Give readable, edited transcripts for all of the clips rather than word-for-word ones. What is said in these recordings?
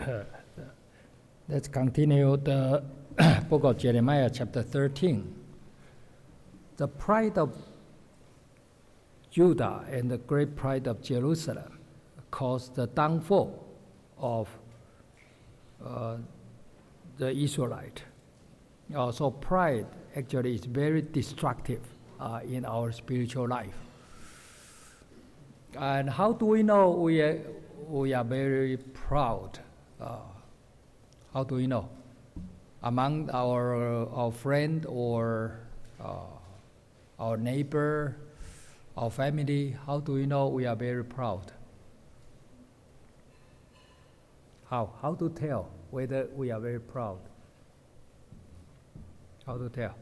Let's continue the book of Jeremiah, chapter 13. The pride of Judah and the great pride of Jerusalem caused the downfall of the Israelite. Also, pride actually is very destructive in our spiritual life. And how do we know we are very proud? How do we know? Among our friend or our neighbor, our family, how do we know we are very proud? How to tell whether we are very proud? How to tell?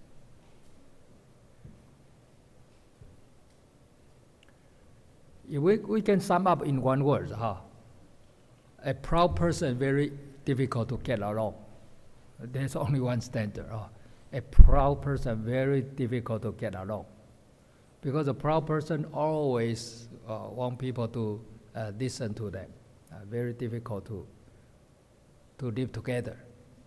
If we can sum up in one word, a proud person very difficult to get along. There's only one standard. A proud person very difficult to get along, because a proud person always want people to listen to them. Very difficult to live together.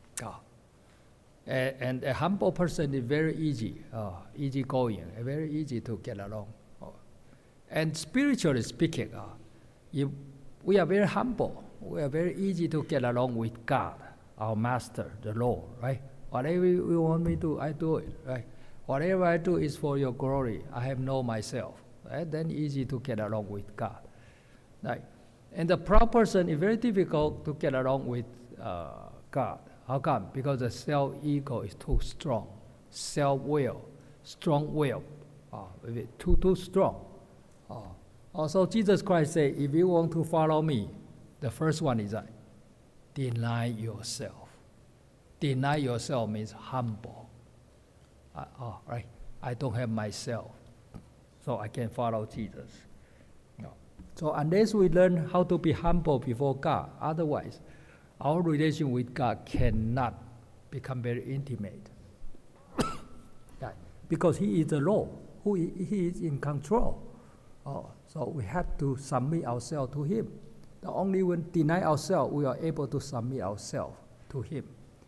And a humble person is very easy going, very easy to get along. And spiritually speaking, if we are very humble, we are very easy to get along with God, our Master, the Lord, right? Whatever you want me to, I do it, right? Whatever I do is for your glory. I have known myself, right? Then easy to get along with God, right? And the proud person is very difficult to get along with God. How come? Because the self-ego is too strong. Self-will, strong-will, too strong. Also, Jesus Christ said, if you want to follow me, the first one is deny yourself. Deny yourself means humble. Right? I don't have myself, so I can follow Jesus. No. So unless we learn how to be humble before God, otherwise, our relation with God cannot become very intimate. Right? Because He is the Lord, He is in control. So we have to submit ourselves to Him. The only when we deny ourselves, we are able to submit ourselves to Him.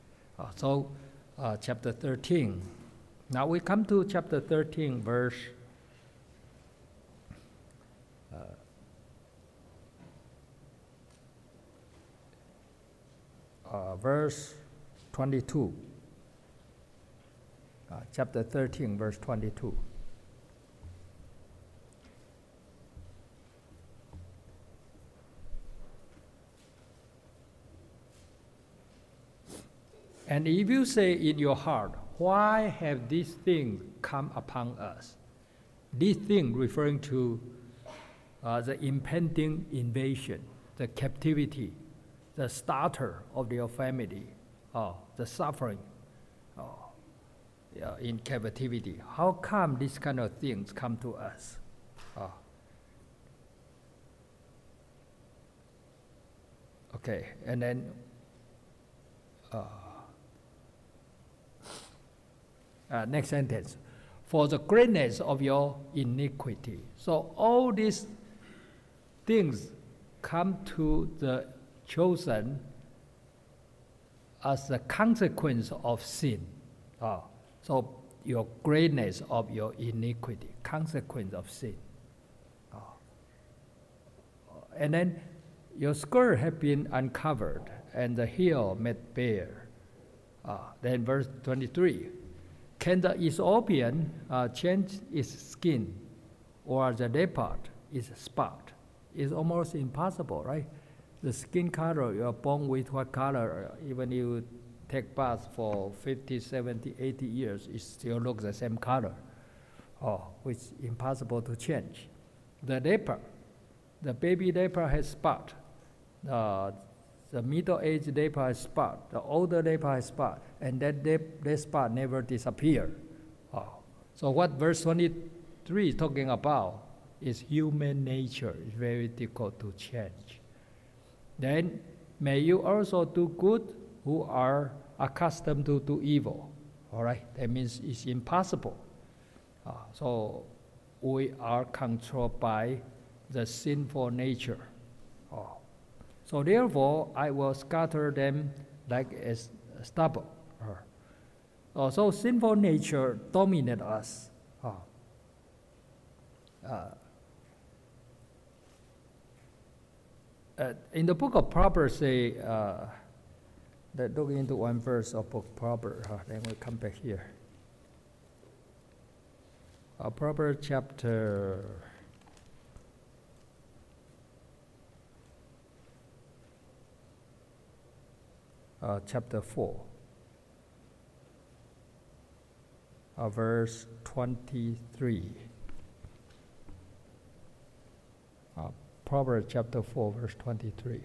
Chapter 13. Now we come to chapter 13, verse 22. Chapter 13, verse 22. And if you say in your heart, why have these things come upon us? These things referring to the impending invasion, the captivity, the starter of your family, the suffering in captivity. How come these kind of things come to us? Okay, and then next sentence. For the greatness of your iniquity. So all these things come to the chosen as a consequence of sin. So your greatness of your iniquity, consequence of sin. And then your skirt have been uncovered and the heel made bare. Then verse 23. Can the Ethiopian change its skin, or the leopard its spot? It's almost impossible, right? The skin color, you are born with what color, even you take bath for 50, 70, 80 years, it still looks the same color, which is impossible to change. The leopard, the baby leopard has spot. The middle-aged leopard has spot, the older leopard has spot, and that spot never disappear. So what verse 23 is talking about is human nature. It's very difficult to change. Then, may you also do good who are accustomed to do evil. All right, that means it's impossible. So we are controlled by the sinful nature. So therefore, I will scatter them like as stubble. So sinful nature dominates us. In the book of Proverbs, say, let's look into one verse of book Proverbs. Then we come back here. Proverbs chapter 4, verse 23. Proverbs chapter 4, verse 23.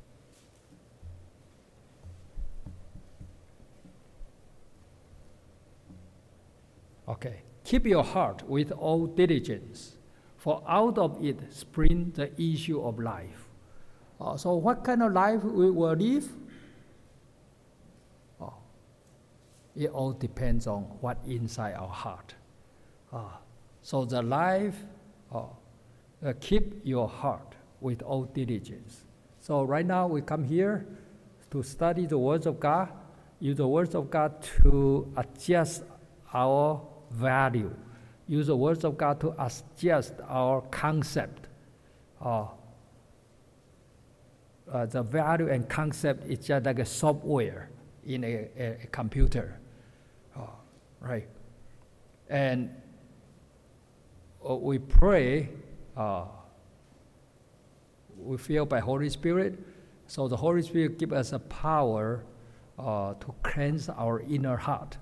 Okay. Keep your heart with all diligence, for out of it springs the issue of life. So what kind of life we will live? It all depends on what inside our heart. So the life, keep your heart with all diligence. So right now we come here to study the words of God, use the words of God to adjust our value, use the words of God to adjust our concept. The value and concept is just like a software in a computer, right? And we pray, we feel by Holy Spirit, so the Holy Spirit gives us a power to cleanse our inner heart.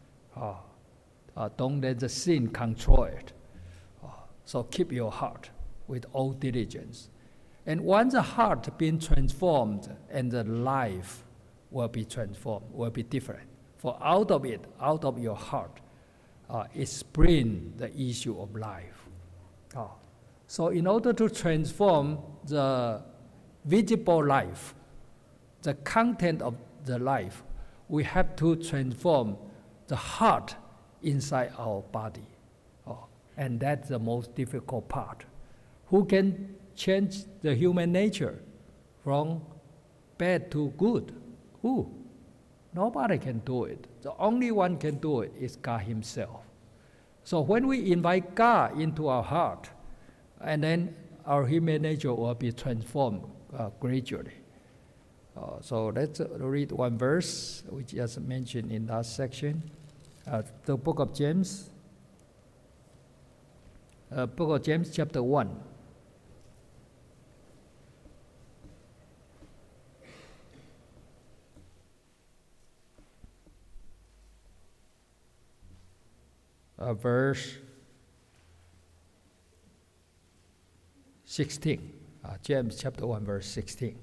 Don't let the sin control it. So keep your heart with all diligence. And once the heart being transformed, and the life will be transformed, will be different. For out of it, out of your heart, it springs the issue of life. So in order to transform the visible life, the content of the life, we have to transform the heart inside our body. And that's the most difficult part. Who can change the human nature from bad to good? Who? Nobody can do it. The only one can do it is God Himself. So when we invite God into our heart, and then our human nature will be transformed gradually. So let's read one verse we just mentioned in that section. The book of James, chapter 1. Verse 16. James chapter 1, verse 16.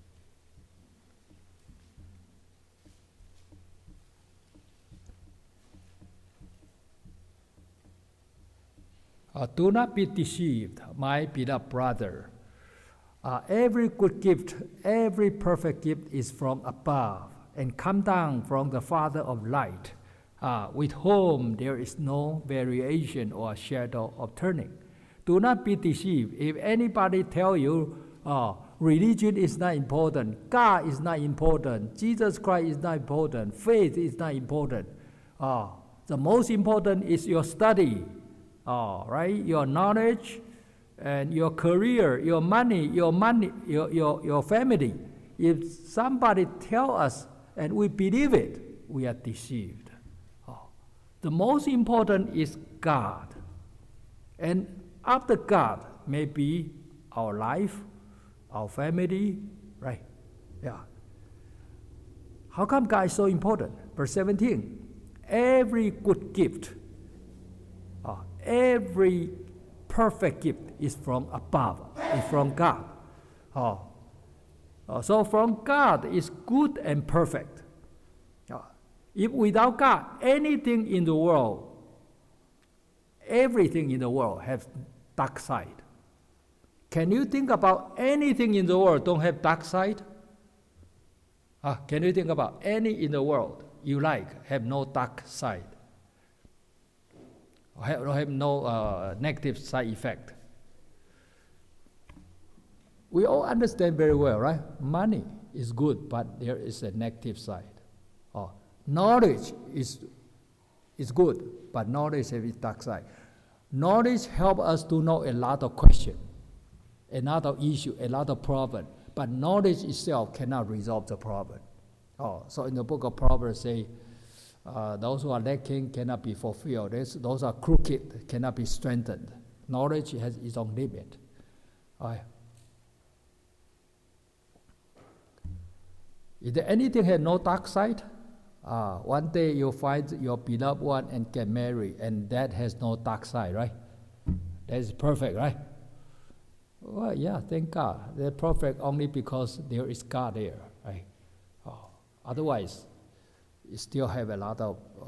Do not be deceived, my beloved brother. Every good gift, every perfect gift is from above and come down from the Father of light, with whom there is no variation or shadow of turning. Do not be deceived. If anybody tell you religion is not important, God is not important, Jesus Christ is not important, faith is not important, the most important is your study, right? Your knowledge and your career, your money, your family. If somebody tell us and we believe it, we are deceived. The most important is God. And after God, maybe our life, our family, right? Yeah. How come God is so important? Verse 17. Every good gift, every perfect gift is from above, is from God. So from God is good and perfect. If without God, anything in the world, everything in the world has dark side. Can you think about anything in the world don't have dark side? Can you think about any in the world you like have no dark side? Have no negative side effect? We all understand very well, right? Money is good, but there is a negative side. Knowledge is good, but knowledge has its dark side. Knowledge helps us to know a lot of questions, a lot of issues, a lot of problems, but knowledge itself cannot resolve the problem. So in the book of Proverbs say, those who are lacking cannot be fulfilled. Those are crooked cannot be strengthened. Knowledge has its own limit. Is there anything has no dark side? One day you find your beloved one and get married, and that has no dark side, right? That is perfect, right? Well, yeah, thank God. They're perfect only because there is God there, right? Otherwise, you still have a lot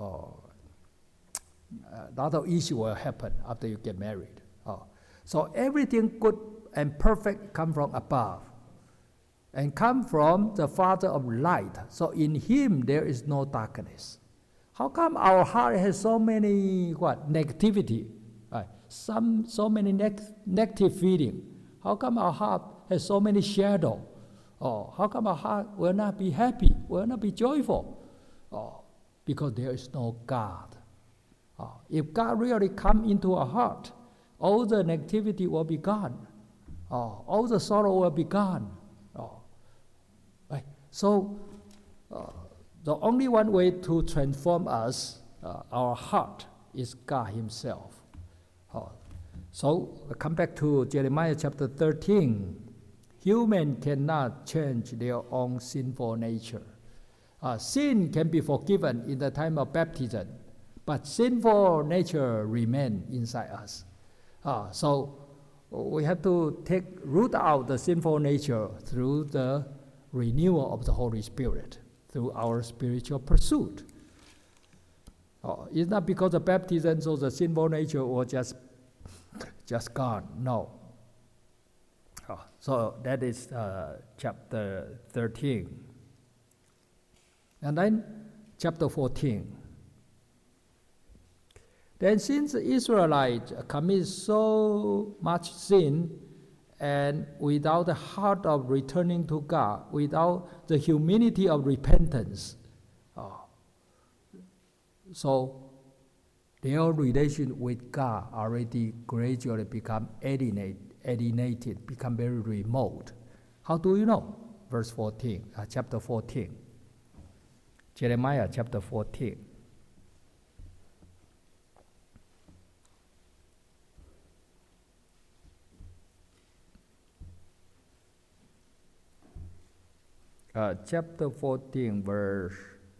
of issue will happen after you get married. So everything good and perfect come from above, and come from the Father of light. So in Him there is no darkness. How come our heart has so many negativity? So many negative feeling. How come our heart has so many shadow? How come our heart will not be happy, will not be joyful? Because there is no God. If God really come into our heart, all the negativity will be gone. All the sorrow will be gone. Right? So, the only one way to transform us, our heart, is God Himself. So, come back to Jeremiah chapter 13. Human cannot change their own sinful nature. Sin can be forgiven in the time of baptism, but sinful nature remains inside us. So we have to root out the sinful nature through the renewal of the Holy Spirit, through our spiritual pursuit. It's not because of baptism, so the sinful nature was just gone. No. So that is chapter 13. And then chapter 14. Then since the Israelites commit so much sin, and without the heart of returning to God, without the humility of repentance, so their relation with God already gradually become alienated, become very remote. How do you know? Verse 14, chapter 14. Jeremiah chapter 14. Chapter 14, verse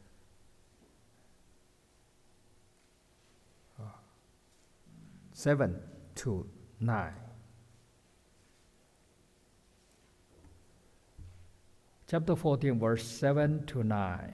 7 to 9. Chapter 14, verse 7 to 9.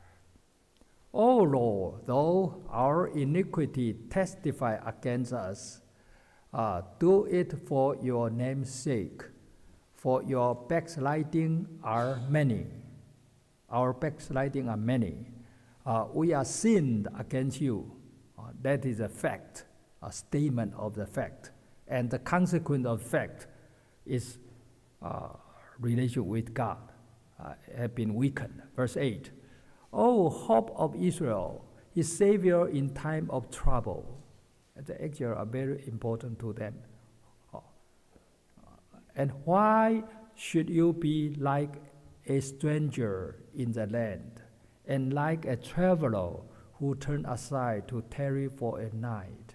O Lord, though our iniquity testify against us, do it for your name's sake, for your backsliding are many. Our backsliding are many. We are sinned against you. That is a fact, a statement of the fact. And the consequence of fact is relation with God have been weakened. Verse 8. O hope of Israel, His Savior in time of trouble. The actually are very important to them. And why should you be like a stranger in the land, and like a traveler who turned aside to tarry for a night?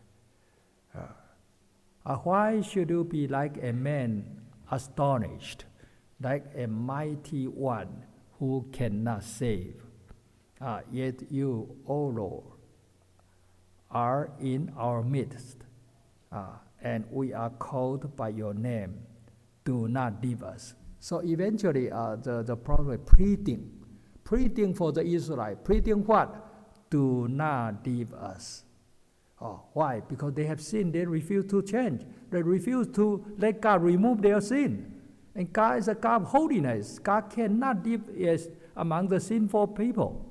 Why should you be like a man astonished, like a mighty one who cannot save? Yet you, O Lord, are in our midst, and we are called by your name. Do not leave us. So eventually, the prophet pleading for the Israelites, pleading what? Do not leave us. Why? Because they have sinned. They refuse to change. They refuse to let God remove their sin. And God is a God of holiness. God cannot live among the sinful people.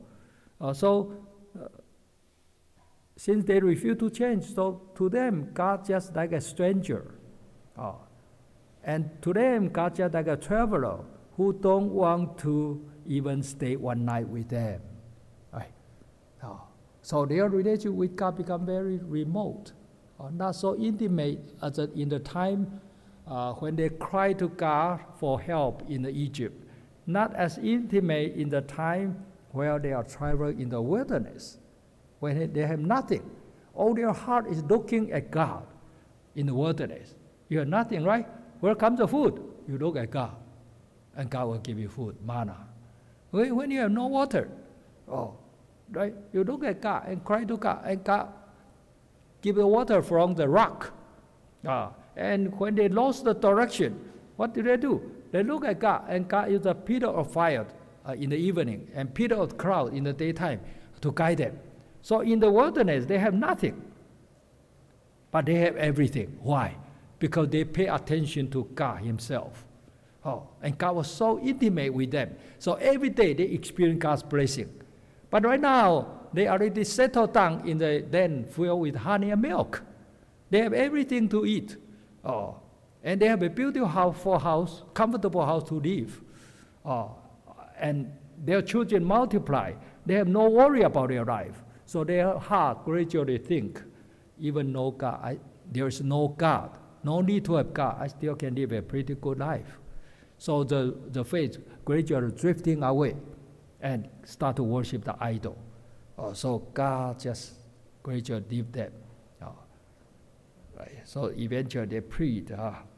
Since they refuse to change, so to them, God just like a stranger. And to them, God just like a traveler who don't want to even stay one night with them. Right? So their relationship with God become very remote, not so intimate as in the time when they cry to God for help in Egypt, not as intimate in the time where they are traveling in the wilderness, when they have nothing. All their heart is looking at God in the wilderness. You have nothing, right? Where comes the food? You look at God, and God will give you food, manna. When you have no water, right? You look at God and cry to God, and God give the water from the rock. And when they lost the direction, what do? They look at God, and God is a pillar of fire in the evening, and pillar of cloud in the daytime to guide them. So in the wilderness, they have nothing, but they have everything. Why? Because they pay attention to God Himself. And God was so intimate with them. So every day they experience God's blessing. But right now, they already settled down in the den filled with honey and milk. They have everything to eat. And they have a beautiful house, comfortable house to live. And their children multiply. They have no worry about their life. So their heart gradually think, even though God, there is no God, no need to have God, I still can live a pretty good life. So the faith gradually drifting away and start to worship the idol. So God just gradually leave them. Right. So eventually they prayed,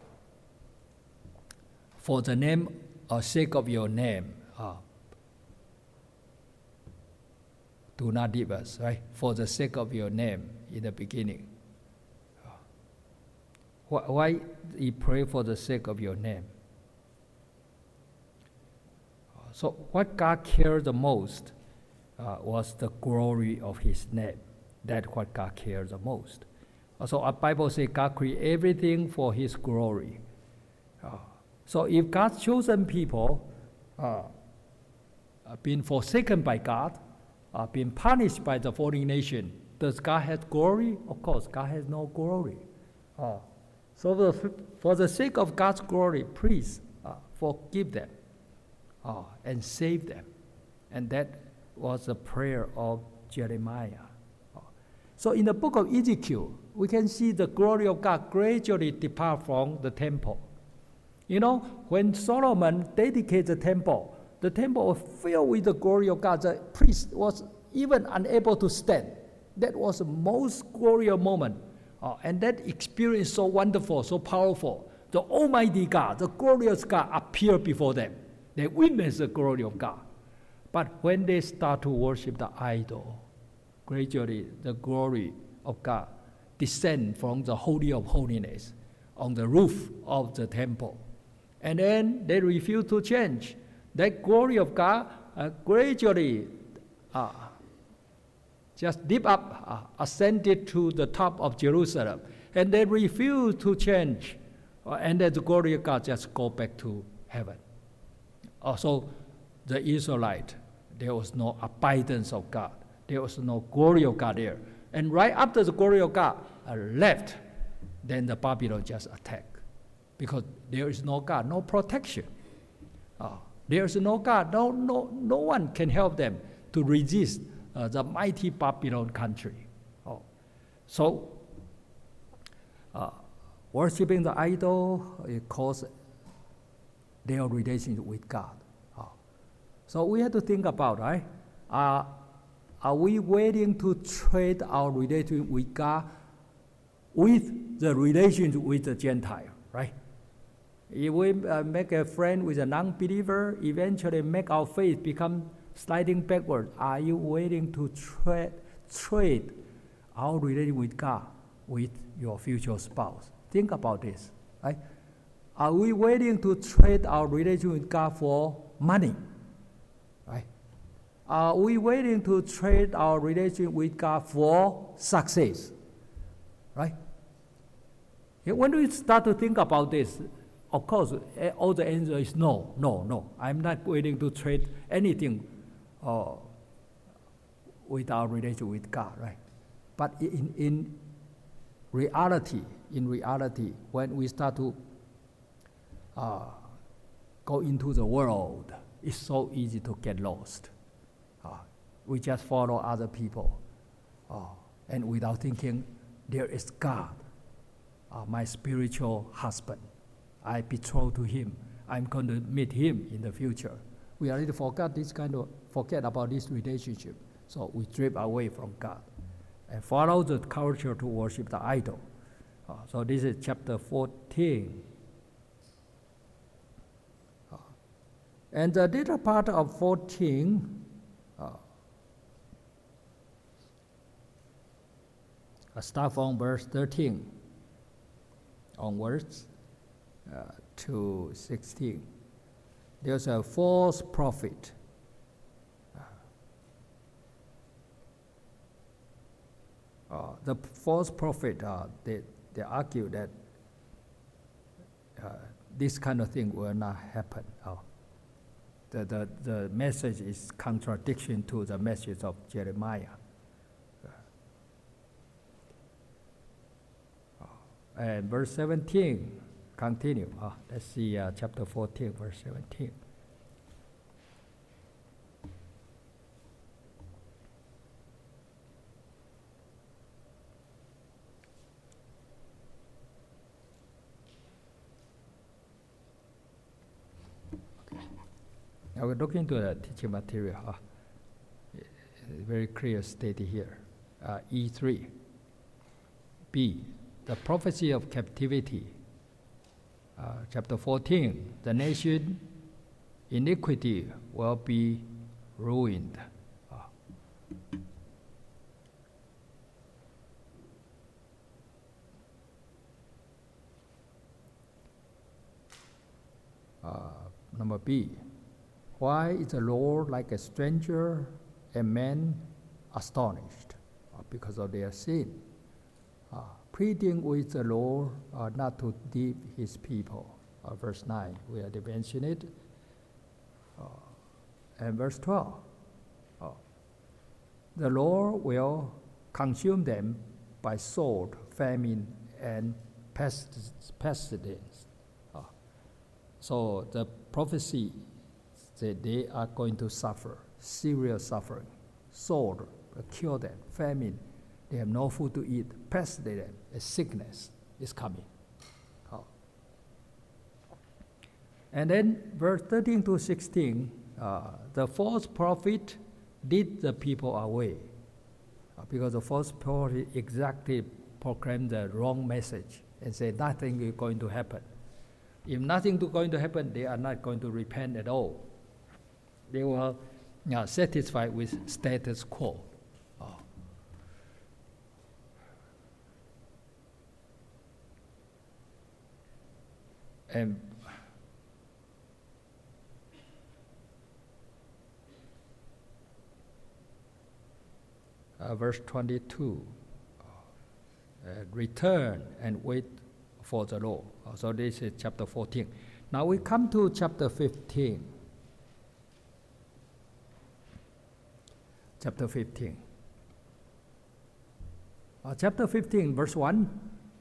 for the name or sake of your name, do not leave us, right? For the sake of your name in the beginning. Why he pray for the sake of your name? So what God cared the most was the glory of His name. That's what God cares the most. So our Bible says God created everything for His glory. So if God's chosen people been forsaken by God, been punished by the foreign nation, does God have glory? Of course, God has no glory. So for the sake of God's glory, please forgive them and save them. And that was the prayer of Jeremiah. So in the book of Ezekiel, we can see the glory of God gradually depart from the temple. You know, when Solomon dedicated the temple was filled with the glory of God. The priest was even unable to stand. That was the most glorious moment. And that experience so wonderful, so powerful. The Almighty God, the glorious God appeared before them. They witnessed the glory of God. But when they start to worship the idol, gradually the glory of God descend from the Holy of Holiness on the roof of the temple. And then they refuse to change. That glory of God gradually just leap up, ascended to the top of Jerusalem. And they refuse to change. And then the glory of God just go back to heaven. Also, the Israelite, there was no abidance of God. There was no glory of God there. And right after the glory of God left, then the Babylon just attacked. Because there is no God, no protection. There is no God, no one can help them to resist the mighty Babylon country. So, worshiping the idol, it caused their relationship with God. So we have to think about, right? Are we willing to trade our relationship with God with the relationship with the Gentile, right? If we make a friend with a non-believer, eventually make our faith become sliding backward. Are you willing to trade our relationship with God with your future spouse? Think about this, right? Are we willing to trade our relationship with God for money, right? Are we willing to trade our relationship with God for success, right? When we start to think about this, of course, all the answer is no. I'm not willing to trade anything with our relationship with God, right? But in reality, when we start to go into the world, it's so easy to get lost. We just follow other people, and without thinking, there is God, my spiritual husband. I betrothed to Him. I'm going to meet Him in the future. We already forget about this relationship, so we drift away from God and follow the culture to worship the idol. So this is chapter 14. And the later part of 14, start from verse 13 onwards to 16. There's a false prophet. The false prophet, they argue that this kind of thing will not happen. The message is contradiction to the message of Jeremiah. And verse 17, continue. Let's see chapter 14, verse 17. Now we're looking to the teaching material. Very clear stated here. E3. B. The prophecy of captivity. Chapter 14. The nation iniquity will be ruined. Number B. Why is the Lord like a stranger and men astonished? Because of their sin. Pleading with the Lord not to leave His people. Verse 9, we already mentioned it. And verse 12. The Lord will consume them by sword, famine, and pestilence. So the prophecy that they are going to suffer serious suffering. Sword will kill them, famine, they have no food to eat, pestilence, a sickness is coming. And then verse 13 to 16, the false prophet lead the people away, because the false prophet exactly proclaimed the wrong message and said nothing is going to happen. If nothing is going to happen, they are not going to repent at all. They were satisfied with status quo. And verse 22, return and wait for the Lord. So this is chapter 14. Now we come to chapter 15. Chapter 15. Chapter 15, verse 1.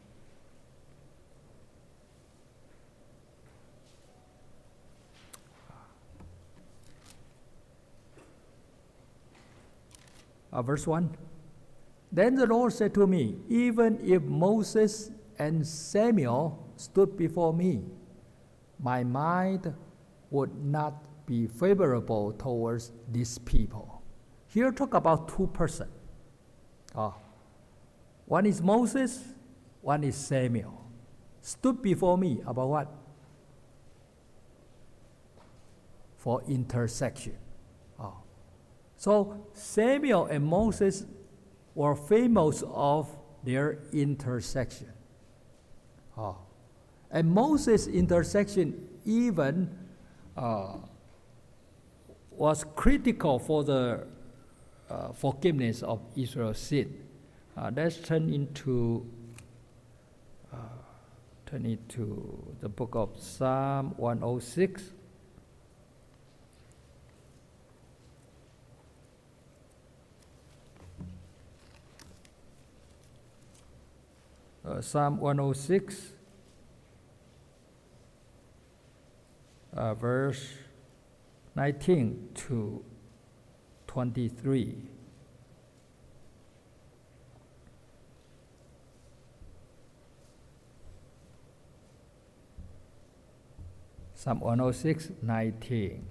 Verse 1. Then the Lord said to me, even if Moses and Samuel stood before me, my mind would not be favorable towards these people. Here talk about two persons. One is Moses, one is Samuel. Stood before me about what? For intersection. So Samuel and Moses were famous of their intersection. And Moses' intersection even was critical for the forgiveness of Israel's sin. Let's turn into the book of Psalm 106. Psalm 106. verse 19 to 23. Psalm 106, 19.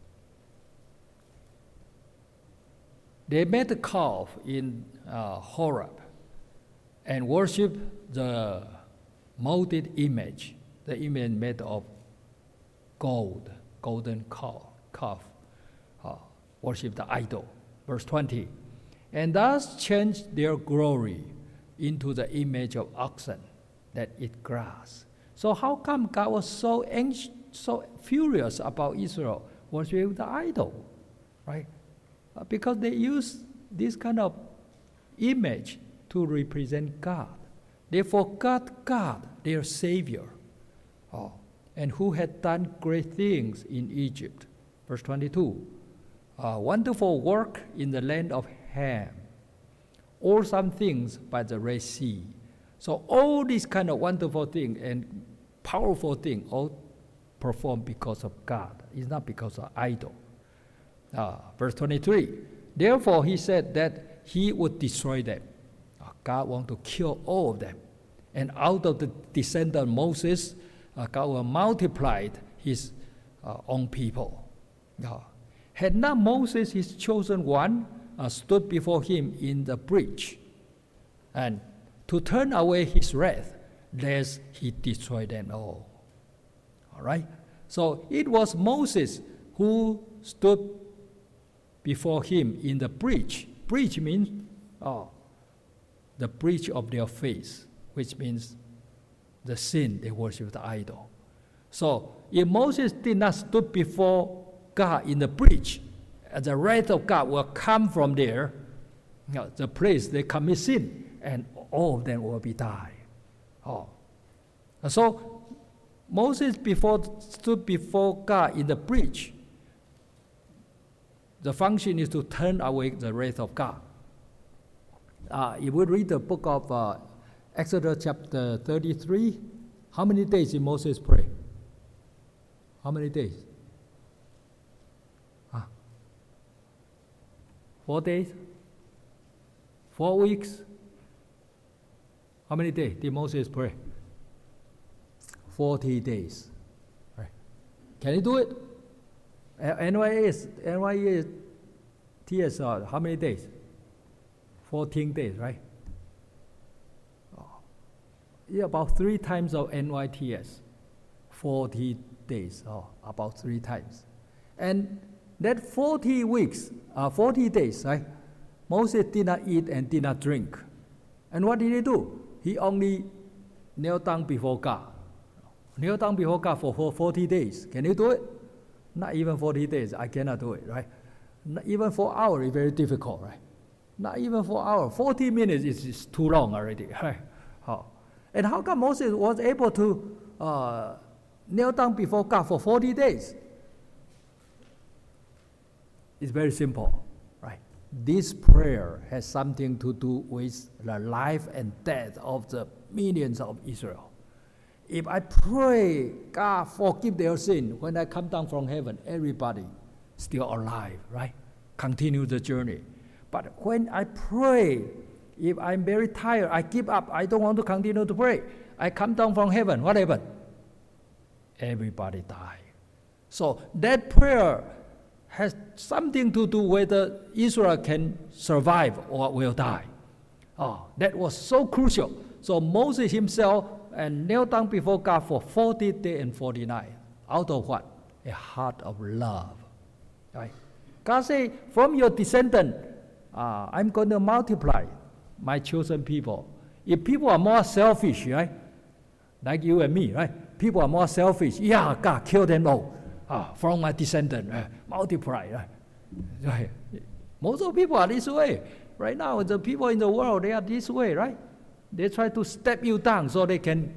They made a calf in Horeb and worshiped the molded image, the image made of gold, golden calf, worship the idol. Verse 20. And thus changed their glory into the image of oxen that eat grass. So how come God was so anxious, so furious about Israel worshiping the idol, right? Because they use this kind of image to represent God. They forgot God, their Savior, and who had done great things in Egypt. Verse 22, wonderful work in the land of Ham, awesome things by the Red Sea. So all these kind of wonderful things and powerful things all performed because of God. It's not because of idol. Verse 23, therefore he said that he would destroy them. God wants to kill all of them. And out of the descendant of Moses, God will multiply his own people. Had not Moses, his chosen one, stood before him in the breach, and to turn away his wrath, lest he destroy them all. All right? So it was Moses who stood before him in the breach. Breach means the breach of their faith, which means the sin they worship the idol. So if Moses did not stood before God in the breach, the wrath of God will come from there, the place they commit sin, and all of them will be died. So Moses stood before God in the breach. The function is to turn away the wrath of God. If we read the book of Exodus chapter 33, how many days did Moses pray? How many days? 4 days? 4 weeks? How many days did Moses pray? 40 days. Right. Can you do it? NYTS, how many days? 14 days, right? Yeah, about 3 times of NYTS. 40 days, about 3 times. And that 40 days, right? Moses did not eat and did not drink. And what did he do? He only knelt down before God. Kneel down before God for 40 days. Can you do it? Not even 40 days. I cannot do it, right? Not even 4 hours is very difficult, right? Not even 4 hours. 40 minutes is too long already, right? And how come Moses was able to kneel down before God for 40 days? It's very simple, right? This prayer has something to do with the life and death of the millions of Israel. If I pray, God forgive their sin, when I come down from heaven, everybody still alive, right? Continue the journey. But when I pray, if I'm very tired, I give up, I don't want to continue to pray, I come down from heaven, what happened? Everybody die. So that prayer has something to do whether Israel can survive or will die. That was so crucial. So Moses himself and knelt down before God for 40 days and 40 nights. Out of what? A heart of love. Right? God said, from your descendant, I'm going to multiply my chosen people. If people are more selfish, right? Like you and me, right? People are more selfish. Yeah, God, kill them all. From my descendant, multiply. Right? Most of the people are this way. Right now, the people in the world, they are this way, right? They try to step you down so they can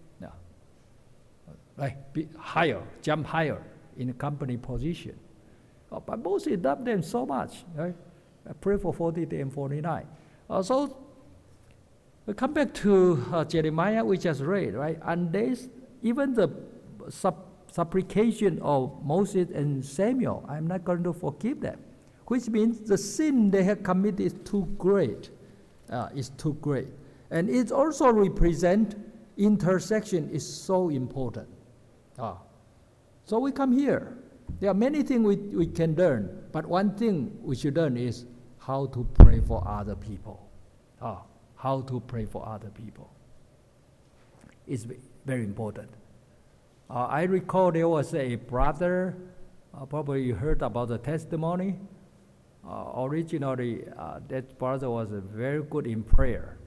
be higher, jump higher in a company position. But Moses loved them so much. Right? I pray for 40 days and 40 nights. So we come back to Jeremiah, we just read, right? And even the supplication of Moses and Samuel, I'm not going to forgive them. Which means the sin they have committed is too great. Is too great. And it also represents intercession is so important. So we come here. There are many things we can learn, but one thing we should learn is how to pray for other people. How to pray for other people. It's very important. I recall there was a brother, probably you heard about the testimony. Originally, that brother was very good in prayer.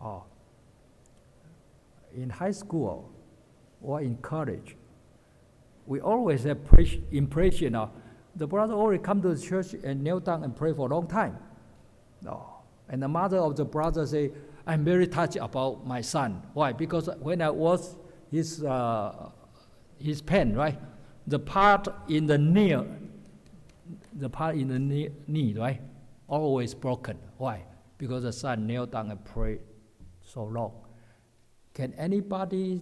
In high school or in college, we always have impression of the brother already come to the church and kneel down and pray for a long time. And the mother of the brother say, I'm very touched about my son. Why? Because when I was his pen, right? The part in the knee, right? Always broken. Why? Because the son knelt down and prayed so long. Can anybody,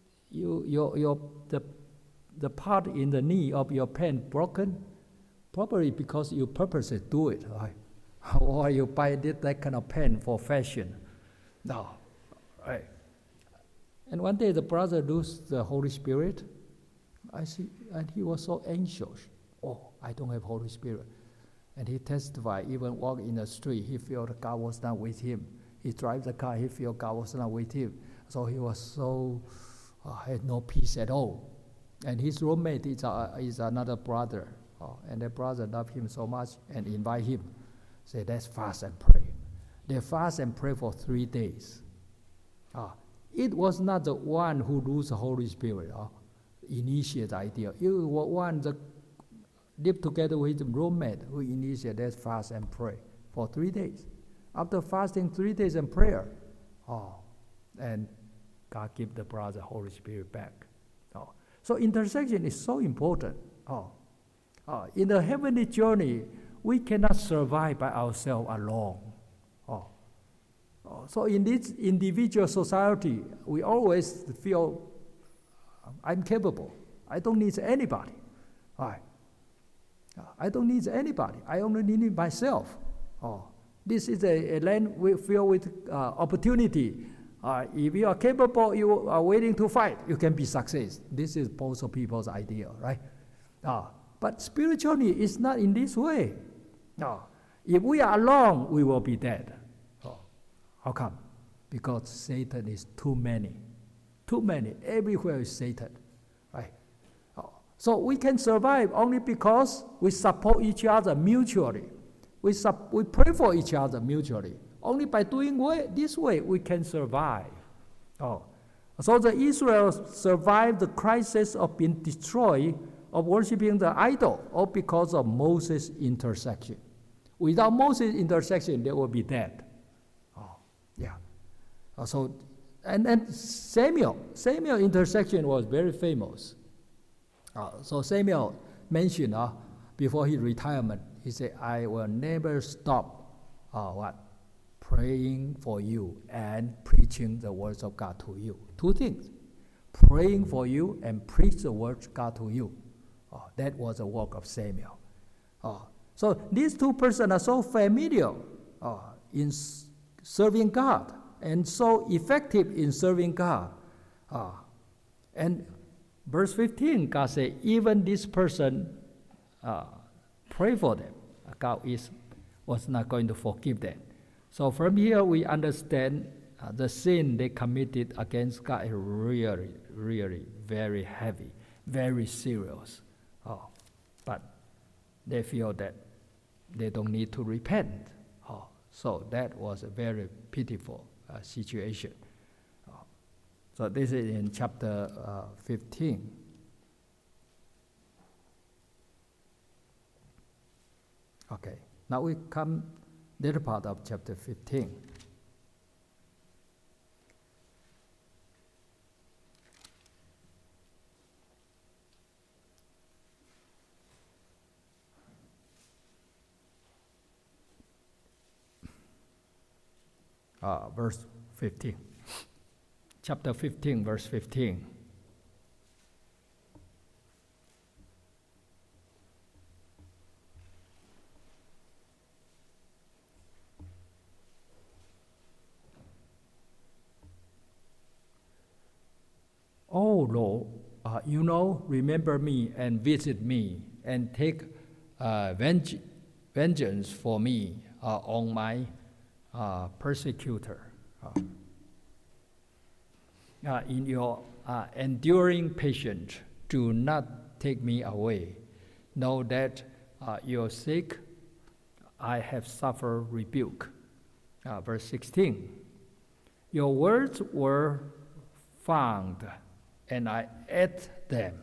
the part in the knee of your pen broken? Probably because you purposely do it, right? Or you buy that kind of pen for fashion. No, right? And one day the brother lost the Holy Spirit. I see, and he was so anxious. I don't have Holy Spirit. And he testified, even walk in the street, he felt God was not with him. He drives the car, he felt God was not with him. So he was so, had no peace at all. And his roommate is another brother. And the brother loved him so much and invite him. Say, let's fast and pray. They fast and pray for 3 days. It was not the one who lose the Holy Spirit, initiate the idea. It was one that lived together with his roommate who initiated let's fast and pray for 3 days. After fasting 3 days and prayer, and God give the brother Holy Spirit back. So intercession is so important. In the heavenly journey, we cannot survive by ourselves alone. So in this individual society, we always feel, I'm capable. I don't need anybody. I don't need anybody. I only need myself. This is a land filled with opportunity. If you are capable, you are willing to fight, you can be success. This is most of people's idea, right? But spiritually, it's not in this way. If we are alone, we will be dead. How come? Because Satan is too many. Too many. Everywhere is Satan. Right? So we can survive only because we support each other mutually. We pray for each other mutually. Only by doing this way we can survive. So the Israel survived the crisis of being destroyed, of worshiping the idol, all because of Moses' intercession. Without Moses' intercession, they will be dead. So, and Samuel intercession was very famous. So Samuel mentioned before his retirement, he said, I will never stop praying for you and preaching the words of God to you. Two things, praying for you and preach the words of God to you. That was the work of Samuel. So these two persons are so familiar in serving God and so effective in serving God. And verse 15, God said, even this person pray for them. God was not going to forgive them. So from here we understand the sin they committed against God is really, really very heavy, very serious. But they feel that they don't need to repent. So that was a very pitiful situation. So this is in chapter 15. Okay, now we come later part of chapter 15. Verse 15. Chapter 15, verse 15. Lord, remember me and visit me and take vengeance for me on my persecutor. In your enduring patience, do not take me away. Know that your sake I have suffered rebuke. Verse 16. Your words were found, and I ate them.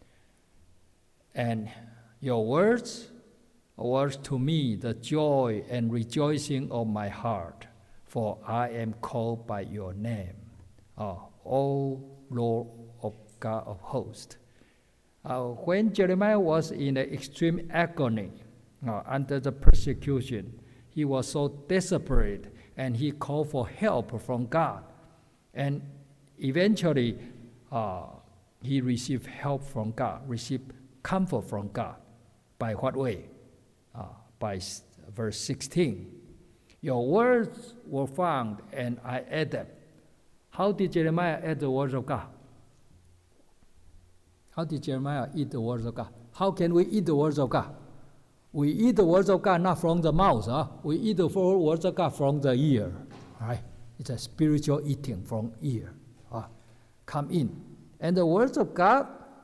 And your words were to me the joy and rejoicing of my heart, for I am called by your name, O Lord of God of hosts. When Jeremiah was in extreme agony under the persecution, he was so desperate, and he called for help from God. And eventually, he received help from God, received comfort from God. By what way? By verse 16. Your words were found, and I ate them. How did Jeremiah eat the words of God? How did Jeremiah eat the words of God? How can we eat the words of God? We eat the words of God not from the mouth. We eat the words of God from the ear. Right? It's a spiritual eating from ear. Come in. And the words of God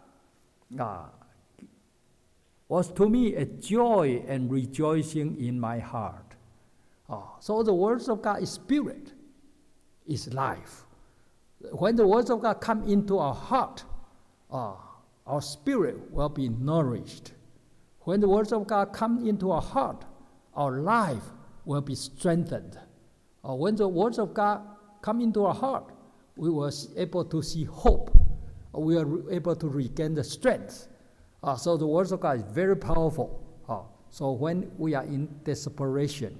was to me a joy and rejoicing in my heart. So the words of God is spirit, is life. When the words of God come into our heart, our spirit will be nourished. When the words of God come into our heart, our life will be strengthened. When the words of God come into our heart, we were able to see hope. We are able to regain the strength. So the words of God is very powerful. So when we are in desperation,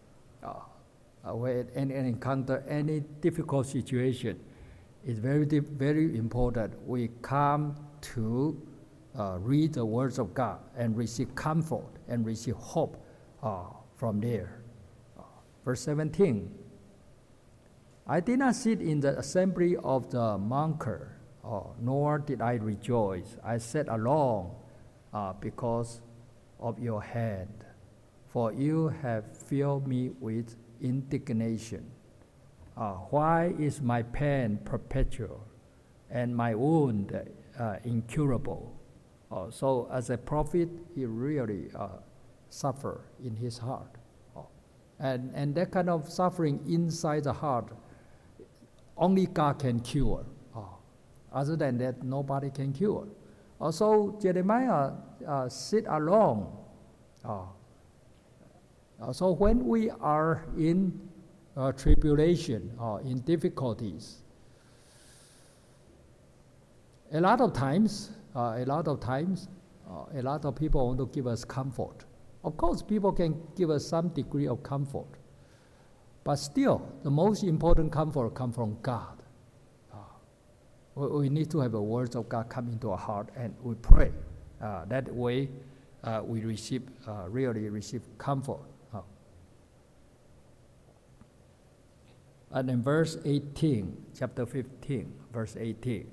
and encounter any difficult situation, it's very important we come to read the words of God and receive comfort and receive hope from there. Verse 17. I did not sit in the assembly of the mocker, nor did I rejoice. I sat alone because of your hand, for you have filled me with indignation. Why is my pain perpetual and my wound incurable? So as a prophet, he really suffered in his heart. And that kind of suffering inside the heart, only God can cure. Other than that, nobody can cure. So Jeremiah sit alone. So when we are in tribulation or in difficulties, a lot of times, a lot of people want to give us comfort. Of course, people can give us some degree of comfort, but still, the most important comfort comes from God. We need to have the words of God come into our heart, and we pray. That way, we really receive comfort. And in verse 18, chapter 15, verse 18.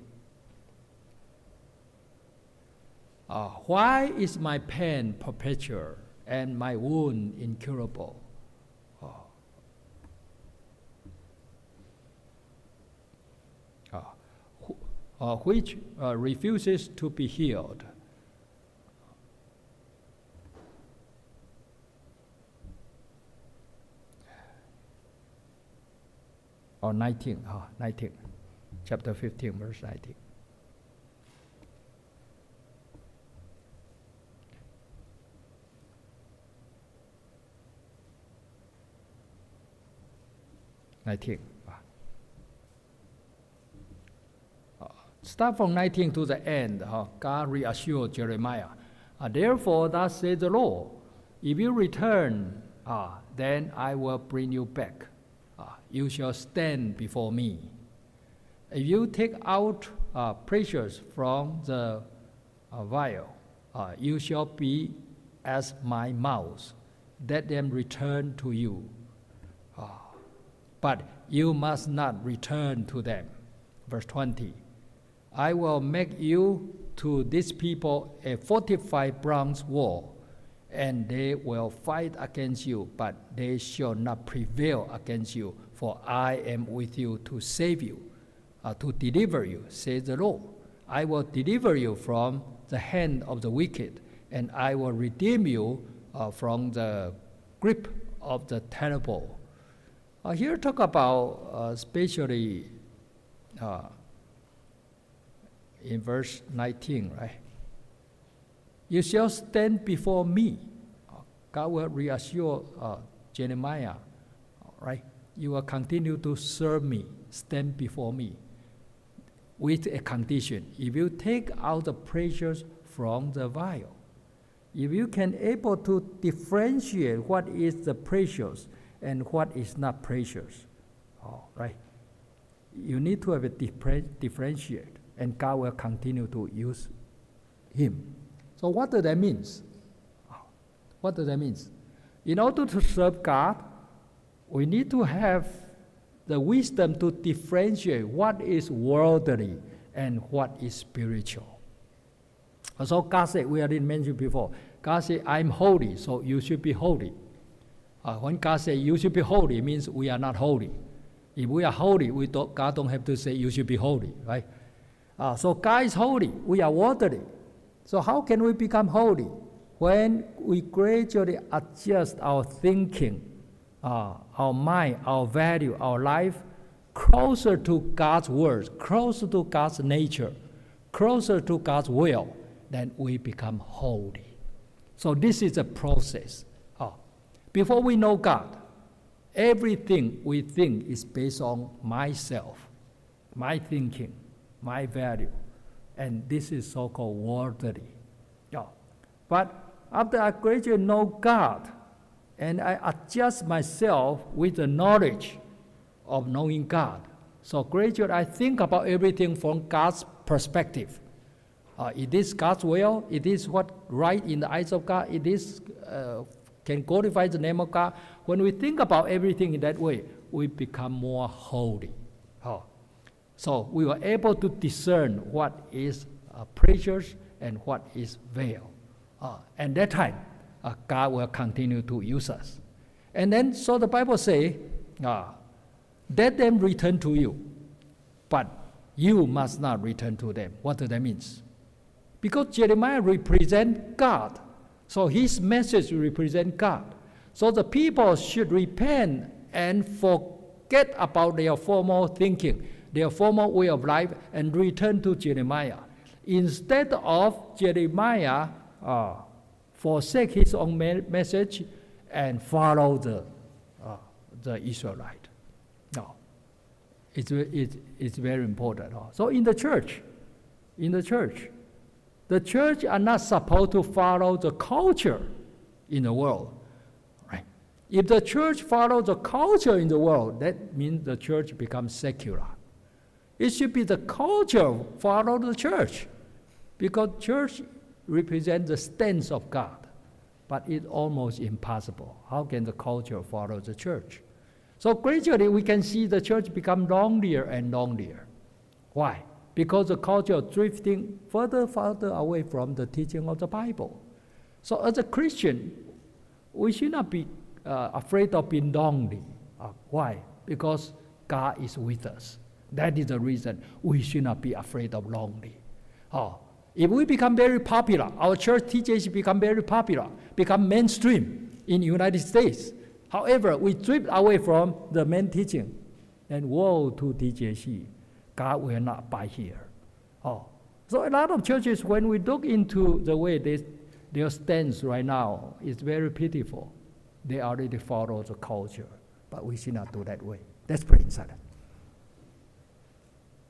Why is my pain perpetual and my wound incurable? Which refuses to be healed. Or 19, chapter 15, verse 19. Start from 19 to the end. God reassured Jeremiah. Therefore, thus says the Lord, if you return, then I will bring you back. You shall stand before me. If you take out precious from the vial, you shall be as my mouth. Let them return to you. But you must not return to them. Verse 20. I will make you to these people a fortified bronze wall, and they will fight against you, but they shall not prevail against you, for I am with you to save you, to deliver you, says the Lord. I will deliver you from the hand of the wicked, and I will redeem you from the grip of the terrible. Here talk about especially in verse 19, right? You shall stand before me. God will reassure Jeremiah, right? You will continue to serve me, stand before me, with a condition. If you take out the precious from the vial, if you can able to differentiate what is the precious and what is not precious, right? You need to have a differentiate, and God will continue to use him. So what does that mean? What does that mean? In order to serve God, we need to have the wisdom to differentiate what is worldly and what is spiritual. So God said, we already mentioned before, God said, I'm holy, so you should be holy. When God says you should be holy, it means we are not holy. If we are holy, God don't have to say you should be holy, right? So God is holy, we are worldly. So how can we become holy? When we gradually adjust our thinking, our mind, our value, our life, closer to God's words, closer to God's nature, closer to God's will, then we become holy. So this is a process. Before we know God, everything we think is based on myself, my thinking, my value, and this is so-called worldly. But after I gradually know God, and I adjust myself with the knowledge of knowing God, so gradually I think about everything from God's perspective. It is God's will, it is what right in the eyes of God, it is can glorify the name of God. When we think about everything in that way, we become more holy. So we were able to discern what is precious and what is veil. And that time, God will continue to use us. And then, so the Bible says, let them return to you, but you must not return to them. What does that mean? Because Jeremiah represents God. So his message represents God. So the people should repent and forget about their former thinking, their former way of life, and return to Jeremiah. Instead of Jeremiah forsake his own message and follow the Israelite. No, it's very important. So in the church, the church are not supposed to follow the culture in the world, right? If the church follows the culture in the world, that means the church becomes secular. It should be the culture follow the church, because church represents the stance of God, but it's almost impossible. How can the culture follow the church? So gradually we can see the church become lonelier and lonelier. Why? Because the culture is drifting further away from the teaching of the Bible. So as a Christian, we should not be afraid of being lonely. Why? Because God is with us. That is the reason we should not be afraid of lonely. If we become very popular, our church teachers become very popular, become mainstream in the United States. However, we drift away from the main teaching, then woe to TJC. God will not buy here. So a lot of churches, when we look into the way their stance right now, is very pitiful. They already follow the culture, but we should not do that way. Let's pray inside.